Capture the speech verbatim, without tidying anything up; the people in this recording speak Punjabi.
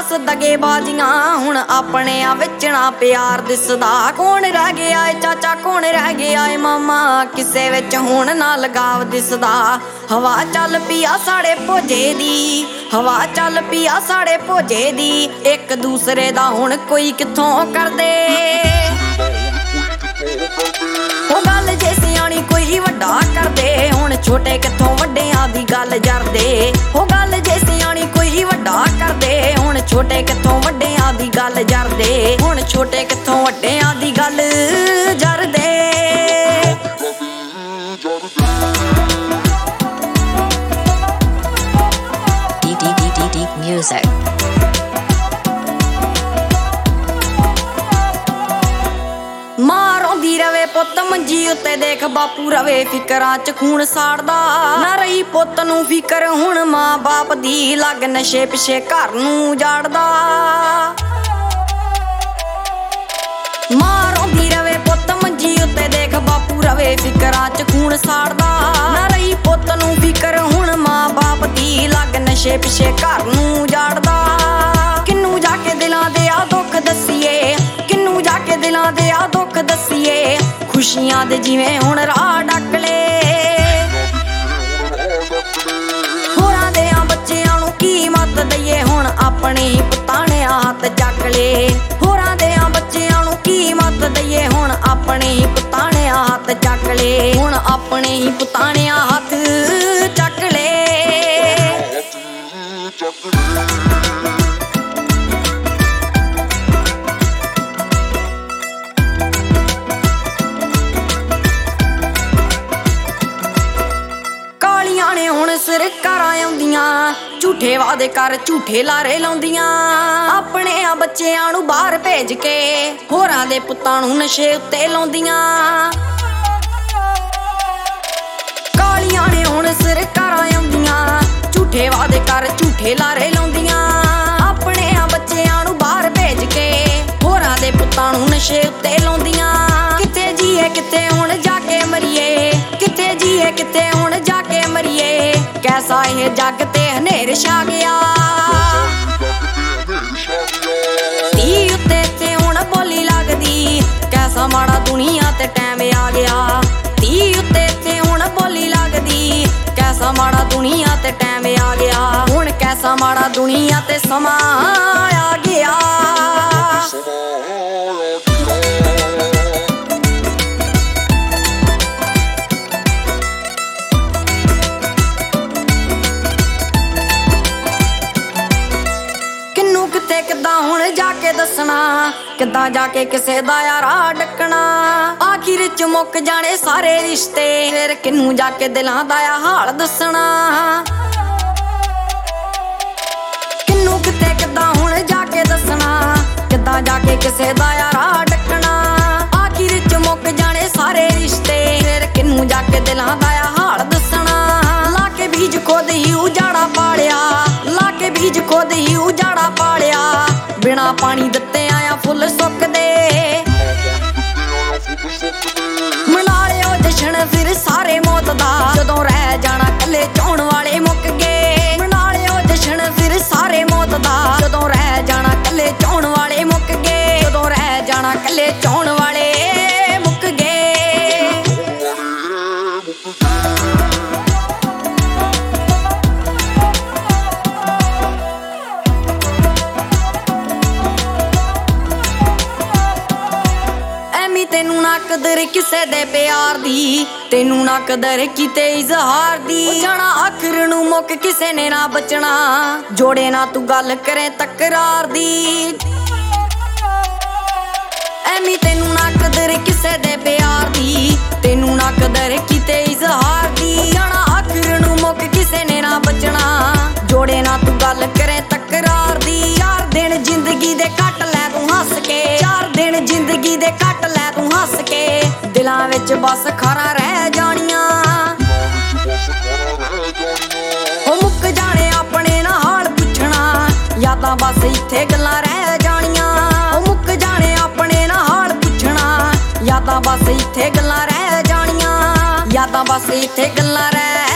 ਬਸ ਦਗੇ ਬਾਜ਼ੀਆਂ ਹੁਣ ਆਪਣੇ ਆ ਵਿੱਚ ਨਾ ਪਿਆਰ ਦਿਸਦਾ। ਕੌਣ ਰਹਿ ਗਿਆ ਏ ਚਾਚਾ ਕੌਣ ਰਹਿ ਗਿਆ ਏ ਮਾਮਾ ਕਿਸੇ ਵਿੱਚ ਹੁਣ ਨਾ ਲਗਾਵ ਦਿਸਦਾ। ਹਵਾ ਚੱਲ ਪਿਆ ਸਾਡੇ ਭੋਜੇ ਦੀ ਹਵਾ ਚੱਲ ਪਿਆ ਸਾਡੇ ਭੋਜੇ ਦੀ ਇੱਕ ਦੂਸਰੇ ਦਾ ਹੁਣ ਕੋਈ ਕਿੱਥੋਂ ਕਰਦੇ। ਉਹ ਗੱਲ ਜੇ ਸਿਆਣੀ ਕੋਈ ਵੱਡਾ ਕਰਦੇ ਹੁਣ ਛੋਟੇ ਕਿੱਥੋਂ ਵੱਡਿਆਂ ਦੀ ਗੱਲ ਜਰਦੇ। ਉਹ ਗੱਲ ਜੇ ਸਿਆਣੀ ਕੋਈ ਵੱਡਾ ਕਰਦੇ ਹੁਣ ਛੋਟੇ ਕਿੱਥੋਂ ਵੱਡਿਆਂ ਦੀ ਗੱਲ ਜਰਦੇ। ਹੁਣ ਛੋਟੇ ਕਿੱਥੋਂ ਵੱਡਿਆਂ ਦੀ ਗੱਲ ਜਰਦੇ। Music. ਮਾਂ ਰੋਂਦੀ ਰਵੇ ਪੁੱਤ ਮੰਜੀ ਉੱਤੇ ਦੇਖ ਬਾਪੂ ਰਵੇ ਫਿਕਰਾਂ ਚ ਖੂਨ ਸਾੜਦਾ। ਨਾ ਰਹੀ ਪੁੱਤ ਨੂੰ ਫਿਕਰ ਹੁਣ ਮਾਂ ਬਾਪ ਦੀ ਲੱਗ ਨਸ਼ੇ ਪਿਛੇ ਘਰ ਨੂੰ ਜਾੜਦਾ। ਮਾਂ ਰੋਂਦੀ ਰਵੇ ਪੁੱਤ ਮੰਜੀ ਉੱਤੇ ਦੇਖ ਬਾਪੂ ਰਵੇ ਫਿਕਰਾਂ ਚ ਖੂਨ ਸਾੜਦਾ। ਨਾ ਰਹੀ ਪੁੱਤ ਨੂੰ ਫਿਕਰ ਹੁਣ ਮਾਂ ਬਾਪ ਦੀ ਲੱਗ ਨਸ਼ੇ ਪਿਛੇ ਘਰ ਨੂੰ ਜਾੜਦਾ। ਕਿੰਨੂੰ ਜਾ ਕੇ ਦਿਲਾਂ ਦੇ ਆ ਦੁੱਖ ਦਸੀਏ ਕਿੰਨੂੰ ਜਾ ਕੇ ਦਿਲਾਂ ਦੇ ਆ ਦੁੱਖ ਦਸੀਏ ਖੁਸ਼ੀਆਂ ਦੇ ਜਿਵੇਂ ਹੁਣ ਰਾਹ ਡੱਕ ਲੇ। ਹੋਰਾਂ ਦੇ ਆ ਬੱਚਿਆਂ ਨੂੰ ਕੀ ਮੱਤ ਦਈਏ ਹੁਣ ਆਪਣੇ ਹੀ ਪੁੱਤਾਂ ਨੇ ਹੱਥ ਚੱਕ ਲੇ। ਹੋਰਾਂ ਦੇ ਆ ਬੱਚਿਆਂ ਨੂੰ ਕੀ ਮੱਤ ਦਈਏ ਹੁਣ ਆਪਣੇ ਹੀ ਪੁੱਤਾਂ ਨੇ ਹੱਥ ਚੱਕ ਲੇ। ਹੁਣ ਆਪਣੇ ਹੀ ਪੁੱਤਾਂ ਨੇ ਹੱਥ ਚੱਕ ਲੇ। ਕਾਲੀਆਂ ਨੇ ਹੁਣ ਸਰਕਾਰਾਂ ਆਉਂਦੀਆਂ ਝੂਠੇ ਵਾਅਦੇ ਕਰ ਝੂਠੇ ਲਾਰੇ ਲਾਉਂਦੀਆਂ। ਆਪਣੇ ਆ ਬੱਚਿਆਂ ਨੂੰ ਬਾਹਰ ਭੇਜ ਕੇ ਹੋਰਾਂ ਦੇ ਪੁੱਤਾਂ ਨੂੰ ਨਸ਼ੇ ਉੱਤੇ ਲਾਉਂਦੀਆਂ। ਕਾਲੀਆਂ ਨੇ ਹੁਣ ਸਰਕਾਰਾਂ ਆਉਂਦੀਆਂ ਝੂਠੇ ਵਾਅਦੇ ਕਰ ਝੂਠੇ ਲਾਰੇ ਲਾਉਂਦੀਆਂ। ਆਪਣੇ ਆ ਬੱਚਿਆਂ ਨੂੰ ਬਾਹਰ ਭੇਜ ਕੇ ਹੋਰਾਂ ਦੇ ਪੁੱਤਾਂ ਨੂੰ ਨਸ਼ੇ ਉੱਤੇ ਲਾਉਂਦੀਆਂ। ਕਿੱਥੇ ਜੀਏ ਕਿੱਥੇ ਹੁਣ ਜਾ ਕੇ ਮਰੀਏ ਕਿੱਥੇ ਜੀਏ ਕਿੱਥੇ ਹੁਣ ਜਾ ਕੇ ਮਰੀਏ ਕੈਸਾ ਇਹ ਜੱਗ ਤੇ ਹਨੇਰ ਛਾ ਗਿਆ। ਧੀ ਉੱਤੇ ਤੇ ਹੁਣ ਬੋਲੀ ਲੱਗਦੀ ਕੈਸਾ ਮਾੜਾ ਦੁਨੀਆ ਤੇ ਟੈਮ ਆ ਗਿਆ। ਧੀ ਉੱਤੇ ਤੇ ਹੁਣ ਬੋਲੀ ਲੱਗਦੀ ਕੈਸਾ ਮਾੜਾ ਦੁਨੀਆ ਤੇ ਟੈਮ ਆ ਗਿਆ। ਹੁਣ ਕੈਸਾ ਮਾੜਾ ਦੁਨੀਆ ਤੇ ਸਮਾਂ ਆ ਗਿਆ। ਕਿੰਨੂੰ ਕਿੱਥੇ ਕਿੱਦਾਂ ਹੁਣ ਜਾ ਕੇ ਦੱਸਣਾ ਕਿੱਦਾਂ ਜਾ ਕੇ ਕਿਸੇ ਦਾ ਰਾਹ ਡੱਕਣਾ। ਆਖਿਰ ਚ ਮੁੱਕ ਜਾਣੇ ਸਾਰੇ ਰਿਸ਼ਤੇ ਫਿਰ ਕਿੰਨੂੰ ਜਾ ਕੇ ਦਿਲਾਂ ਦਾ ਹਾਲ ਦੱਸਣਾ। ਕਿੰਨੂੰ ਕਿੱਥੇ ਕਿੱਦਾਂ ਹੁਣ ਜਾ ਕੇ ਦੱਸਣਾ ਕਿੱਦਾਂ ਜਾ ਕੇ ਕਿਸੇ ਦਾ ਰਾਹ ਡੱਕਣਾ। ਆਖਿਰ ਚ ਮੁੱਕ ਜਾਣੇ ਸਾਰੇ ਰਿਸ਼ਤੇ ਫਿਰ ਕਿੰਨੂੰ ਜਾ ਕੇ ਦਿਲਾਂ ਦਾ ਹਾਲ ਦੱਸਣਾ। ਲਾ ਕੇ ਬੀਜ ਖੁਦ ਹੀ ਉਜਾੜਾ ਪਾਲਿਆ ਲਾ ਕੇ ਬੀਜ ਖੁਦ ਹੀ ਉਜਾੜਾ ਪਾਲਿਆ ਬਿਨਾ ਪਾਣੀ ਦਿੱਤੇ ਆਇਆ ਫੁੱਲ ਸੁੱਕਦੇ। ਮਨਾ ਲਿਓ ਜਸ਼ਨ ਫਿਰ ਸਾਰੇ ਮੌਤ ਦਾ ਜਦੋਂ ਰਹਿ ਜਾਣਾ ਕੱਲੇ ਚਾਉਣ ਵਾਲੇ ਮੁੱਕ ਗਏ। ਮਨਾ ਲਿਓ ਜਸ਼ਨ ਫਿਰ ਸਾਰੇ ਮੌਤ ਦਾ ਜਦੋਂ ਰਹਿ ਜਾਣਾ ਕੱਲੇ ਚਾਉਣ ਵਾਲੇ ਮੁੱਕ ਗਏ। ਜਦੋਂ ਰਹਿ ਜਾਣਾ ਕੱਲੇ ਚਾਉਣ ਵਾਲੇ ਮੁੱਕ ਗਏ। ਤੈਨੂੰ ਨਾ ਕਦਰ ਕਿਸੇ ਦੇ ਪਿਆਰ ਦੀ ਤੈਨੂੰ ਨਾ ਕਦਰ ਕਿਤੇ ਇਜ਼ਹਾਰ ਦੀ। ਜਾਣਾ ਆਖਰ ਨੂੰ ਮੁੱਕ ਕਿਸੇ ਨੇ ਨਾ ਬਚਣਾ ਜੋੜੇ ਨਾ ਤੂੰ ਗੱਲ ਕਰੇ ਤਕਰਾਰ ਦੀ। ਐਵੇਂ ਤੈਨੂੰ ਨਾ ਕਦਰ ਕਿਸੇ ਦੇ ਪਿਆਰ ਦੀ ਤੈਨੂੰ ਨਾ ਕਦਰ ਕਿਤੇ ਇਜ਼ਹਾਰ ਦੀ। ਜਾਣਾ ਆਖਰ ਨੂੰ ਮੁੱਕ ਕਿਸੇ ਨੇ ਨਾ ਬਚਣਾ ਜੋੜੇ ਨਾ ਤੂੰ ਗੱਲ ਕਰੇ ਤਕਰਾਰ ਦੀ। ਚਾਰ ਦਿਨ ਜ਼ਿੰਦਗੀ ਦੇ ਕੱਟ ਲੈ ਤੂੰ ਹੱਸ ਕੇ ਚਾਰ ਦਿਨ ਜ਼ਿੰਦਗੀ ਦੇ ਕੱਟ ਲੈ ਤੂੰ ਹੱਸ ਕੇ ਦਿਲਾਂ ਵਿੱਚ ਬਸ ਖਾਰਾਂ ਰਹਿ ਜਾਣੀਆਂ। ਉਹ ਮੁੱਕ ਜਾਣੇ ਆਪਣੇ ਨਾਲ ਹਾਲ ਪੁੱਛਣਾ ਯਾਦਾਂ ਬਸ ਇੱਥੇ ਗੱਲਾਂ ਰਹਿ ਜਾਣੀਆਂ। ਉਹ ਮੁੱਕ ਜਾਣੇ ਆਪਣੇ ਨਾਲ ਹਾਲ ਪੁੱਛਣਾ ਯਾਦਾਂ ਬਸ ਇੱਥੇ ਗੱਲਾਂ ਰਹਿ ਜਾਣੀਆਂ। ਯਾਦਾਂ ਬਸ ਇੱਥੇ ਗੱਲਾਂ ਰਹਿ